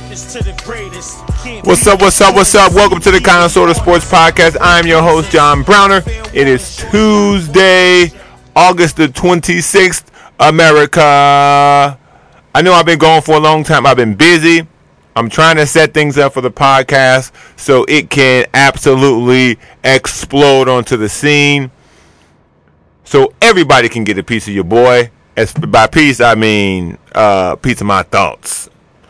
What's up? Welcome to the Kind of Sorta Sports Podcast. I'm your host, John Browner. It is Tuesday, August the 26th, America. I know I've been gone for a long time. I've been busy. I'm trying to set things up for the podcast so it can absolutely explode onto the scene, so everybody can get a piece of your boy. As by piece, I mean piece of my thoughts.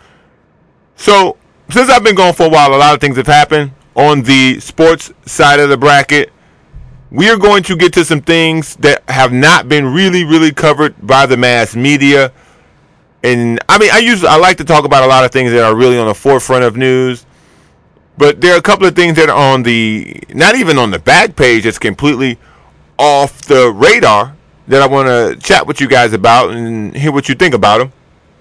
So, since I've been gone for a while, a lot of things have happened on the sports side of the bracket. We are going to get to some things that have not been really covered by the mass media. And I mean, I like to talk about a lot of things that are really on the forefront of news. But there are a couple of things that are on the, not even on the back page, it's completely off the radar that I want to chat with you guys about and hear what you think about them.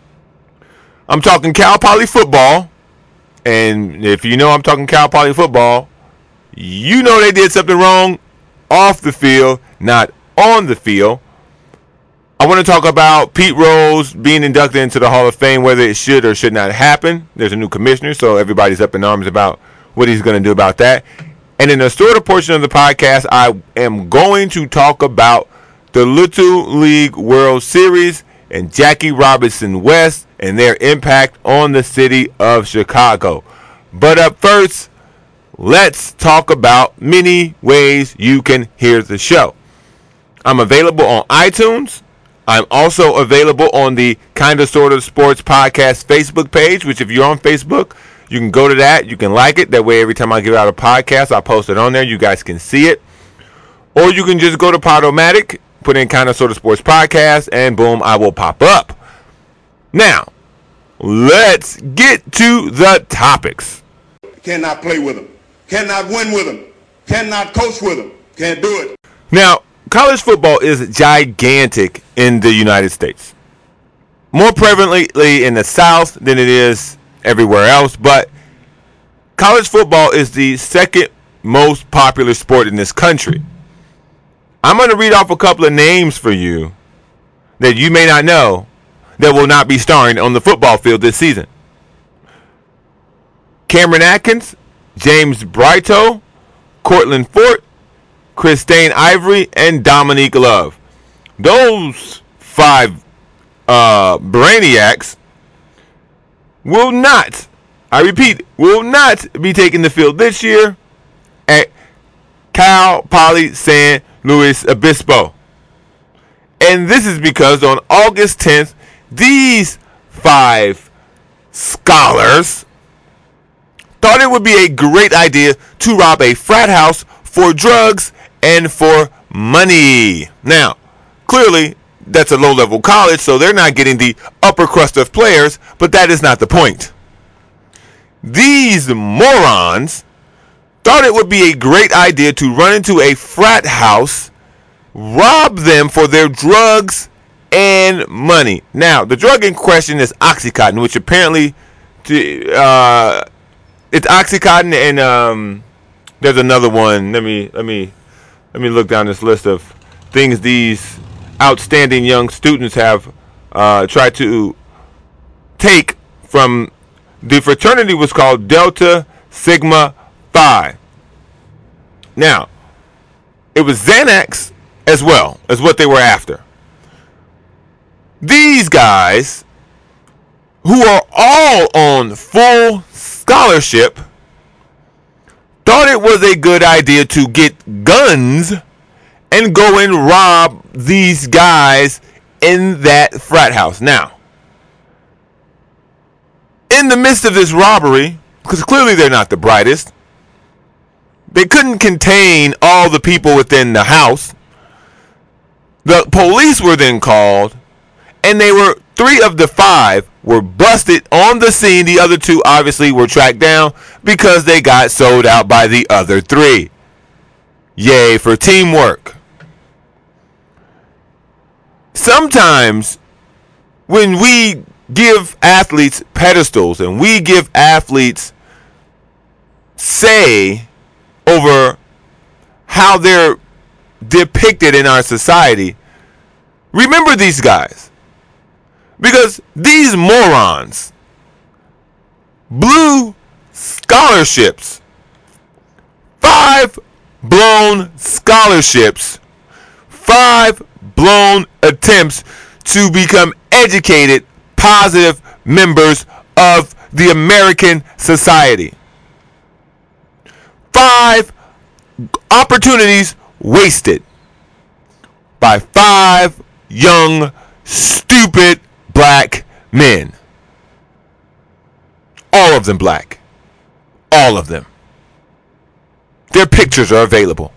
I'm talking Cal Poly football. And if you know I'm talking Cal Poly football, you know they did something wrong off the field, not on the field. I want to talk about Pete Rose being inducted into the Hall of Fame, whether it should or should not happen. There's a new commissioner, so everybody's up in arms about what he's going to do about that. And in the shorter portion of the podcast, I am going to talk about the Little League World Series and Jackie Robinson West and their impact on the city of Chicago. But up first, let's talk about many ways you can hear the show. I'm available on iTunes. I'm also available on the Kinda Sorta Sports Podcast Facebook page, which if you're on Facebook, you can go to that. You can like it. That way, every time I give out a podcast, I post it on there. You guys can see it. Or you can just go to Podomatic, put in Kinda Sorta Sports Podcast, and boom, I will pop up. Now, let's get to the topics. Cannot play with them. Cannot win with them. Cannot coach with them. Can't do it. Now, college football is gigantic in the United States. More prevalently in the South than it is everywhere else, but college football is the second most popular sport in this country. I'm going to read off a couple of names for you that you may not know that will not be starring on the football field this season. Cameron Atkins, James Brito, Cortland Fort, Christine Ivory, and Dominique Love. Those five brainiacs will not, I repeat, will not be taking the field this year at Cal Poly San Luis Obispo. And this is because on August 10th, these five scholars thought it would be a great idea to rob a frat house for drugs and for money. Now, clearly, that's a low-level college, so they're not getting the upper crust of players, but that is not the point. These morons thought it would be a great idea to run into a frat house, rob them for their drugs and money. Now, the drug in question is Oxycontin, which apparently it's Oxycontin and there's another one. Let me look down this list of things these outstanding young students have tried to take from. The fraternity was called Delta Sigma Phi. Now, it was Xanax as well as what they were after. These guys, who are all on full scholarship, thought it was a good idea to get guns and go and rob these guys in that frat house. Now, in the midst of this robbery, because clearly they're not the brightest, they couldn't contain all the people within the house. The police were then called, and three of the five were busted on the scene. The other two obviously were tracked down because they got sold out by the other three. Yay for teamwork. Sometimes when we give athletes pedestals and we give athletes say over how they're depicted in our society, remember these guys. Because these morons, blew scholarships. 5 blown scholarships. 5 blown attempts to become educated, positive members of the American society. 5 opportunities wasted by 5 young, stupid black men. All of them black. All of them. Their pictures are available.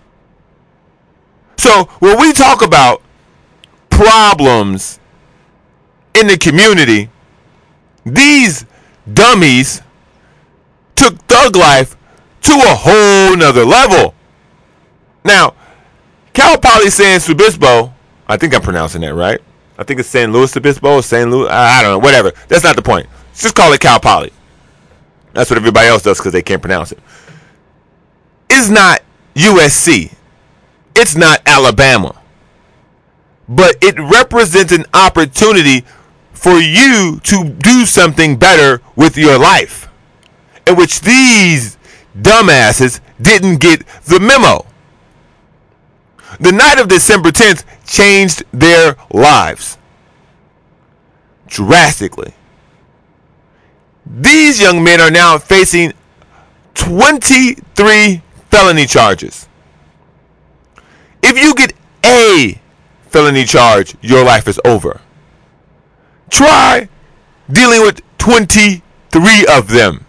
So when we talk about problems in the community, these dummies took thug life to a whole nother level. Now, Cal Poly San Subispo, I think I'm pronouncing that right. I think it's San Luis Obispo or San Luis. I don't know, whatever. That's not the point. Let's just call it Cal Poly. That's what everybody else does because they can't pronounce it. It's not USC. It's not Alabama. But it represents an opportunity for you to do something better with your life, in which these dumbasses didn't get the memo. The night of December 10th changed their lives drastically. These young men are now facing 23 felony charges. If you get a felony charge, your life is over. Try dealing with 23 of them.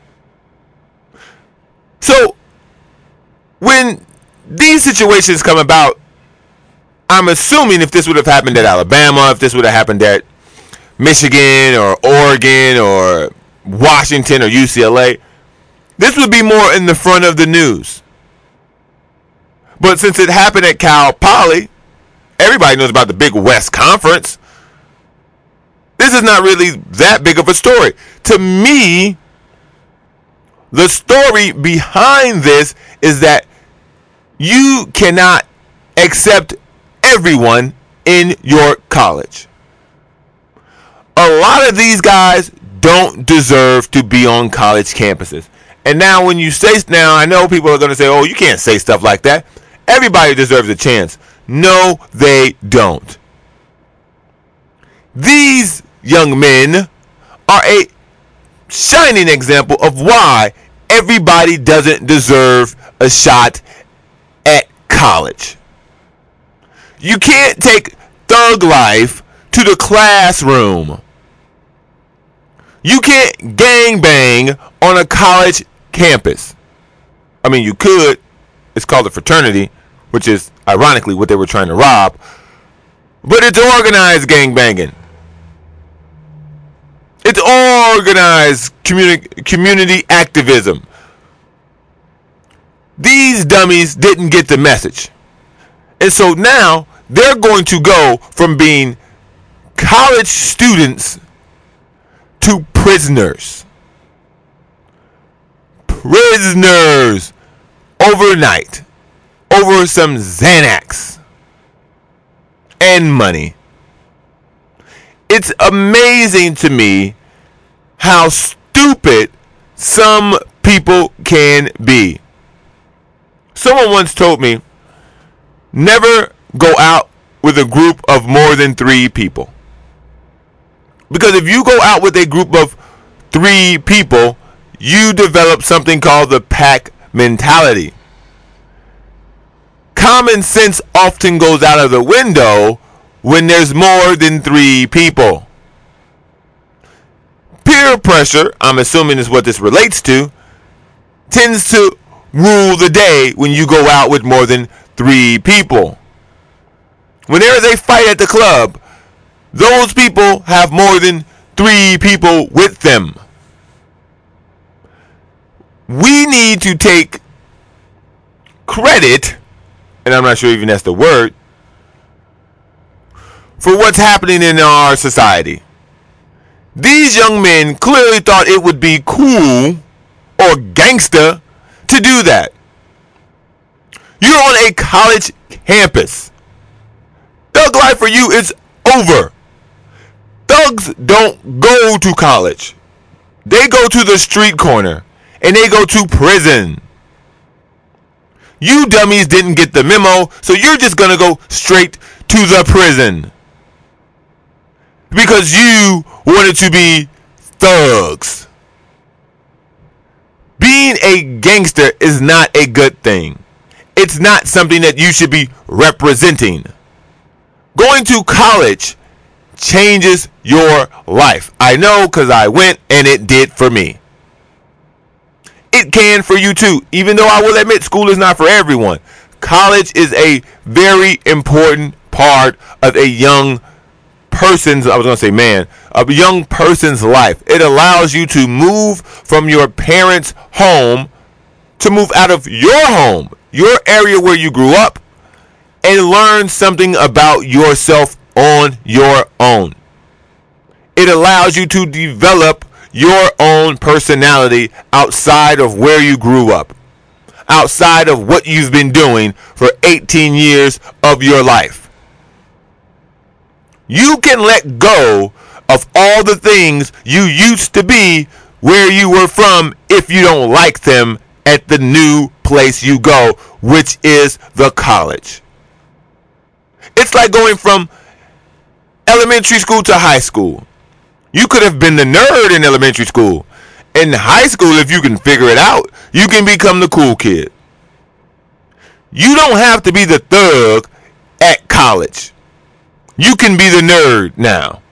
So, when these situations come about, I'm assuming if this would have happened at Alabama, if this would have happened at Michigan or Oregon or Washington or UCLA, this would be more in the front of the news. But since it happened at Cal Poly, everybody knows about the Big West Conference. This is not really that big of a story. To me, the story behind this is that you cannot accept everyone in your college. A lot of these guys don't deserve to be on college campuses. And now when you say, now I know people are going to say, oh, you can't say stuff like that. Everybody deserves a chance. No, they don't. These young men are a shining example of why everybody doesn't deserve a shot at college. You can't take thug life to the classroom. You can't gangbang on a college campus. I mean, you could. It's called a fraternity, which is ironically what they were trying to rob. But it's organized gangbanging. It's organized community activism. These dummies didn't get the message. And so now they're going to go from being college students to prisoners. Prisoners overnight over some Xanax and money. It's amazing to me how stupid some people can be. Someone once told me, never go out with a group of more than 3 people. Because if you go out with a group of 3 people, you develop something called the pack mentality. Common sense often goes out of the window when there's more than 3 people. Peer pressure, I'm assuming is what this relates to, tends to rule the day when you go out with more than 3 people. When there is a fight at the club, those people have more than 3 people with them. We need to take credit, and I'm not sure even that's the word, for what's happening in our society. These young men clearly thought it would be cool or gangster to do that. You're on a college campus. Thug life for you is over. Thugs don't go to college. They go to the street corner and they go to prison. You dummies didn't get the memo, so you're just going to go straight to the prison. Because you wanted to be thugs. Being a gangster is not a good thing. It's not something that you should be representing. Going to college changes your life. I know, because I went and it did for me. It can for you too, even though I will admit school is not for everyone. College is a very important part of a young person's, I was going to say man, a young person's life. It allows you to move from your parents' home, to move out of your home, your area where you grew up, and learn something about yourself on your own. It allows you to develop your own personality outside of where you grew up, outside of what you've been doing for 18 years of your life. You can let go of all the things you used to be where you were from if you don't like them at the new place you go, which is the college. It's like going from elementary school to high school. You could have been the nerd in elementary school. In high school, if you can figure it out, you can become the cool kid. You don't have to be the thug at college. You can be the nerd now.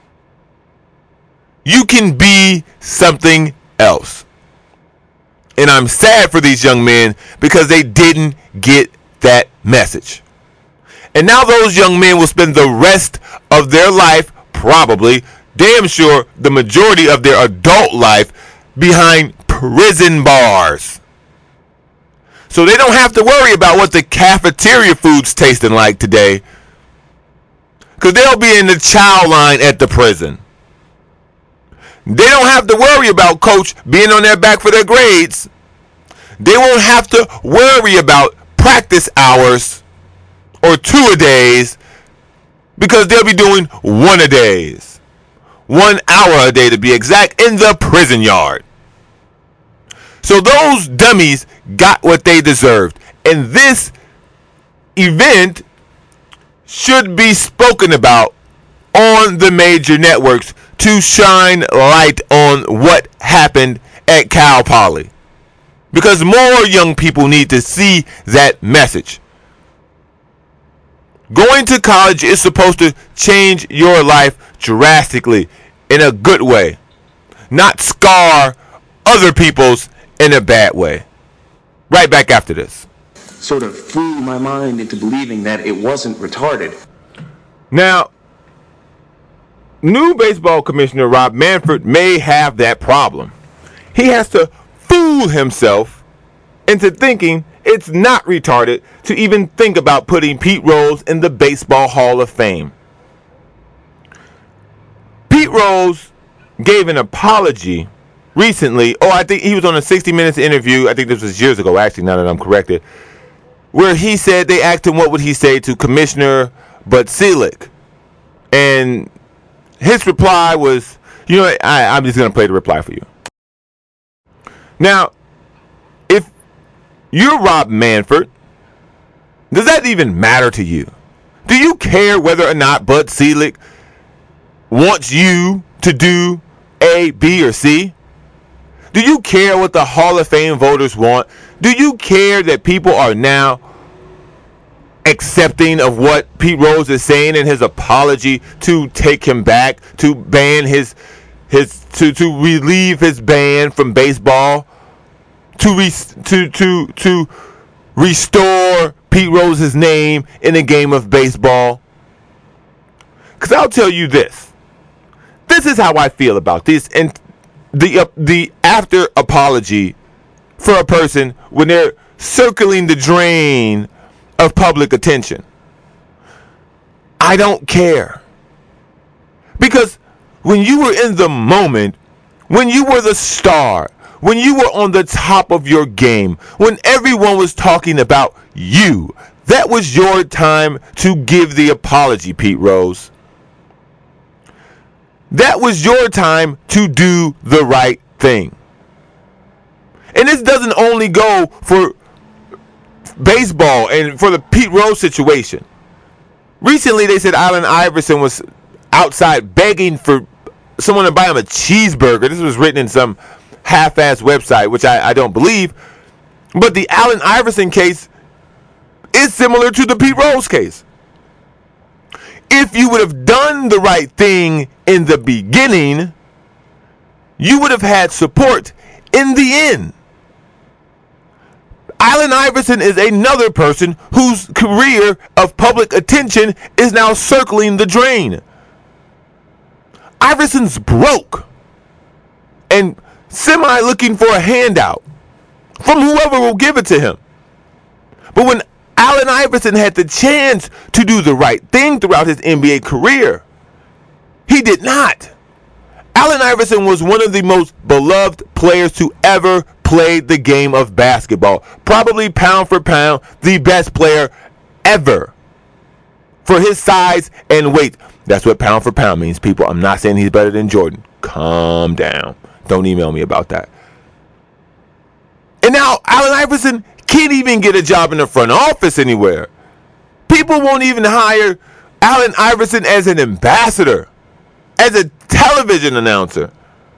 You can be something else. And I'm sad for these young men because they didn't get that message. And now those young men will spend the rest of their life, probably, damn sure, the majority of their adult life, behind prison bars. So they don't have to worry about what the cafeteria food's tasting like today, because they'll be in the chow line at the prison. They don't have to worry about coach being on their back for their grades. They won't have to worry about practice hours or 2-a-days, because they'll be doing 1-a-days. 1 hour a day to be exact, in the prison yard. So those dummies got what they deserved. And this event should be spoken about on the major networks to shine light on what happened at Cal Poly. Because more young people need to see that message. Going to college is supposed to change your life drastically, in a good way, not scar other people's in a bad way. Right back after this. Sort of fooled my mind into believing that it wasn't retarded. Now, new baseball commissioner Rob Manfred may have that problem. He has to fool himself into thinking it's not retarded to even think about putting Pete Rose in the Baseball Hall of Fame. Pete Rose gave an apology recently. I think he was on a 60 Minutes interview. I think this was years ago, actually, now that I'm corrected, where he said, they asked him what would he say to Commissioner Bud Selig. And his reply was, I'm just going to play the reply for you. Now, if you're Rob Manfred, does that even matter to you? Do you care whether or not Bud Selig wants you to do A, B, or C? Do you care what the Hall of Fame voters want? Do you care that people are now accepting of what Pete Rose is saying in his apology to take him back, to ban to relieve his ban from baseball, to restore Pete Rose's name in the game of baseball? Because I'll tell you this. This is how I feel about this, and the after apology for a person when they're circling the drain of public attention. I don't care. Because when you were in the moment, when you were the star, when you were on the top of your game, when everyone was talking about you, that was your time to give the apology, Pete Rose. That was your time to do the right thing. And this doesn't only go for baseball and for the Pete Rose situation. Recently, they said Allen Iverson was outside begging for someone to buy him a cheeseburger. This was written in some half-ass website, which I don't believe. But the Allen Iverson case is similar to the Pete Rose case. If you would have done the right thing in the beginning, you would have had support in the end. Allen Iverson is another person whose career of public attention is now circling the drain. Iverson's broke and looking for a handout from whoever will give it to him. But when Allen Iverson had the chance to do the right thing throughout his NBA career, he did not. Allen Iverson was one of the most beloved players to ever play the game of basketball. Probably pound for pound, the best player ever for his size and weight. That's what pound for pound means, people. I'm not saying he's better than Jordan. Calm down. Don't email me about that. And now Allen Iverson can't even get a job in the front office anywhere. People won't even hire Allen Iverson as an ambassador, as a television announcer.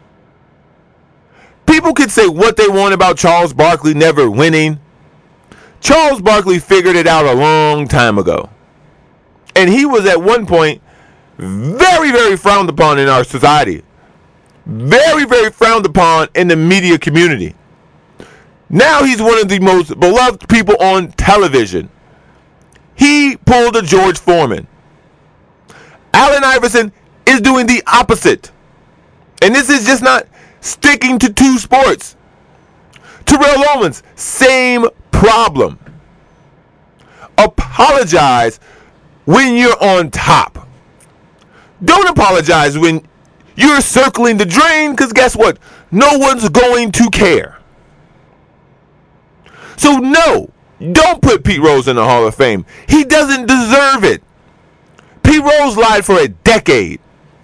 People could say what they want about Charles Barkley never winning. Charles Barkley figured it out a long time ago. And he was at one point very, very frowned upon in our society. Very, very frowned upon in the media community. Now he's one of the most beloved people on television. He pulled a George Foreman. Allen Iverson is doing the opposite. And this is just not sticking to two sports. Terrell Owens, same problem. Apologize when you're on top. Don't apologize when you're circling the drain, because guess what? No one's going to care. So no, don't put Pete Rose in the Hall of Fame. He doesn't deserve it. Pete Rose lied for a decade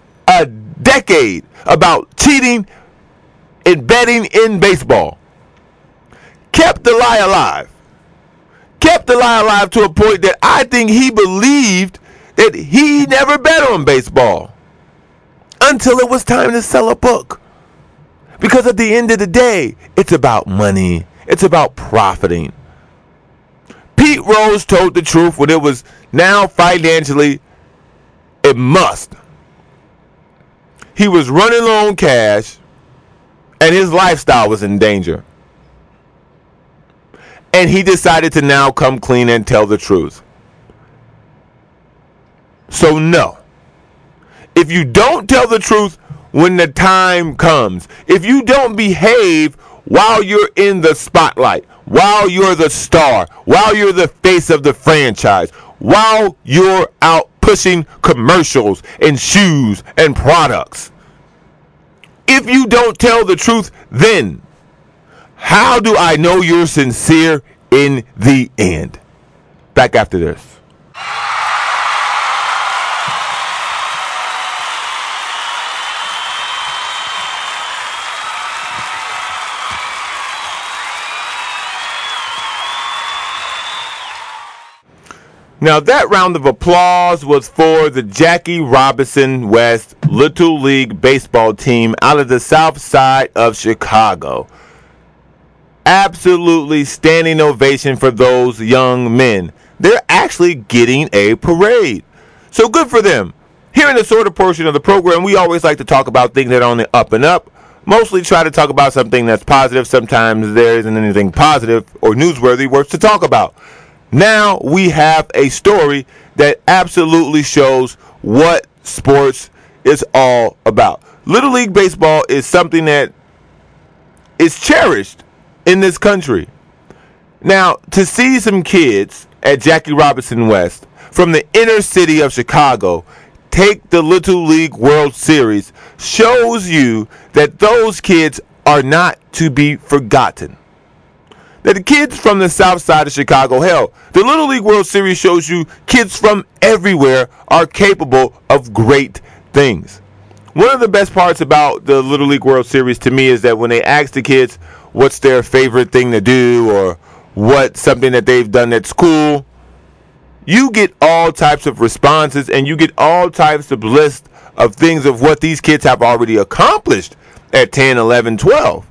about cheating and betting in baseball. Kept the lie alive. Kept the lie alive to a point that I think he believed that he never bet on baseball until it was time to sell a book. Because at the end of the day, it's about money. It's about profiting. Pete Rose told the truth when it was now financially a must. He was running low on cash and his lifestyle was in danger. And he decided to now come clean and tell the truth. So no. If you don't tell the truth when the time comes, if you don't behave while you're in the spotlight, while you're the star, while you're the face of the franchise, while you're out pushing commercials and shoes and products, if you don't tell the truth, then how do I know you're sincere in the end? Back after this. Now that round of applause was for the Jackie Robinson West Little League baseball team out of the south side of Chicago. Absolutely standing ovation for those young men. They're actually getting a parade. So good for them. Here in the sorta portion of the program, we always like to talk about things that are on the up and up. Mostly try to talk about something that's positive. Sometimes there isn't anything positive or newsworthy worth to talk about. Now we have a story that absolutely shows what sports is all about. Little League Baseball is something that is cherished in this country. Now, to see some kids at Jackie Robinson West from the inner city of Chicago take the Little League World Series shows you that those kids are not to be forgotten. That the kids from the south side of Chicago, hell, the Little League World Series shows you kids from everywhere are capable of great things. One of the best parts about the Little League World Series to me is that when they ask the kids what's their favorite thing to do or what's something that they've done that's cool, you get all types of responses and you get all types of lists of things of what these kids have already accomplished at 10, 11, 12.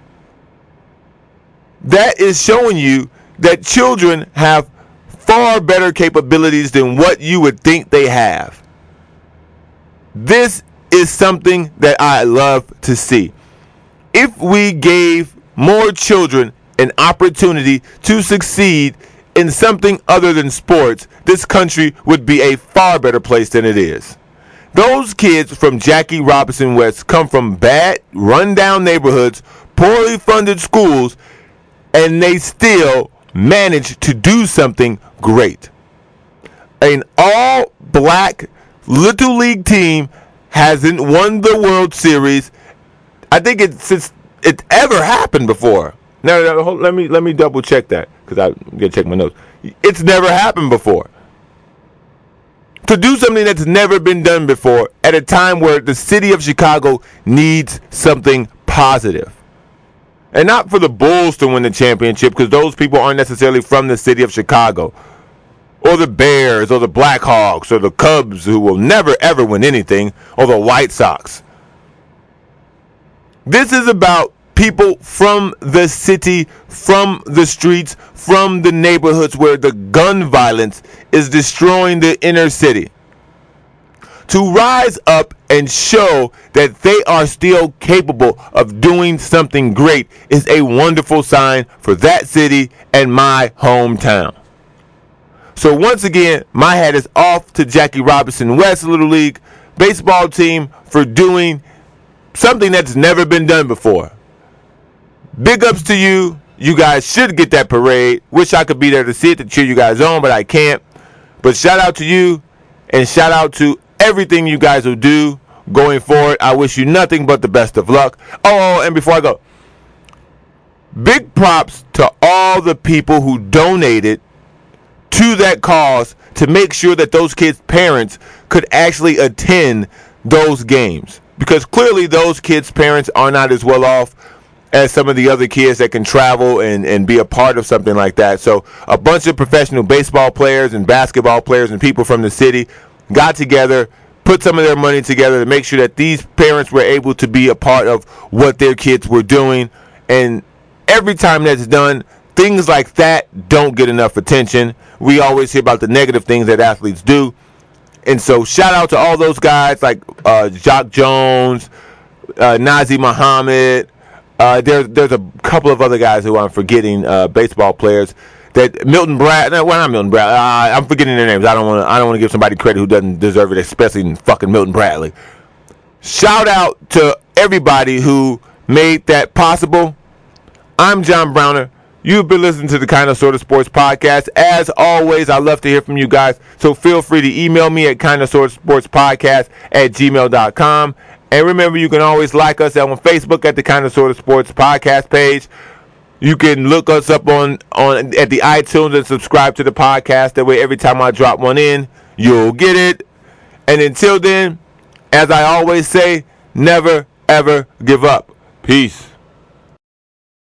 That is showing you that children have far better capabilities than what you would think they have. This is something that I love to see. If we gave more children an opportunity to succeed in something other than sports, this country would be a far better place than it is. Those kids from Jackie Robinson West come from bad, run-down neighborhoods, poorly funded schools, and they still manage to do something great. An all-black Little League team hasn't won the World Series. I think it's ever happened before. No, let me double check that because I gotta check my notes. It's never happened before. To do something that's never been done before at a time where the city of Chicago needs something positive. And not for the Bulls to win the championship because those people aren't necessarily from the city of Chicago. Or the Bears, or the Blackhawks, or the Cubs, who will never ever win anything, or the White Sox. This is about people from the city, from the streets, from the neighborhoods where the gun violence is destroying the inner city. To rise up and show that they are still capable of doing something great is a wonderful sign for that city and my hometown. So once again, my hat is off to Jackie Robinson West Little League baseball team for doing something that's never been done before. Big ups to you. You guys should get that parade. Wish I could be there to see it, to cheer you guys on, but I can't. But shout out to you and shout out to everything you guys will do going forward. I wish you nothing but the best of luck. Oh, and before I go, big props to all the people who donated to that cause to make sure that those kids' parents could actually attend those games. Because clearly those kids' parents are not as well off as some of the other kids that can travel and be a part of something like that. So a bunch of professional baseball players and basketball players and people from the city got together, put some of their money together to make sure that these parents were able to be a part of what their kids were doing. And every time that's done, things like that don't get enough attention. We always hear about the negative things that athletes do. And so shout out to all those guys like Jock Jones, Nazi Muhammad. There's a couple of other guys who I'm forgetting, baseball players. That Milton Bradley, well, not Milton Bradley. I'm forgetting their names. I don't want to give somebody credit who doesn't deserve it, especially in fucking Milton Bradley. Shout out to everybody who made that possible. I'm John Browner. You've been listening to the Kind of Sorta Sports Podcast. As always, I love to hear from you guys. So feel free to email me at kindofsortasportspodcast@gmail.com. And remember, you can always like us on Facebook at the Kind of Sorta Sports Podcast page. You can look us up on at the iTunes and subscribe to the podcast. That way, every time I drop one in, you'll get it. And until then, as I always say, never, ever give up. Peace.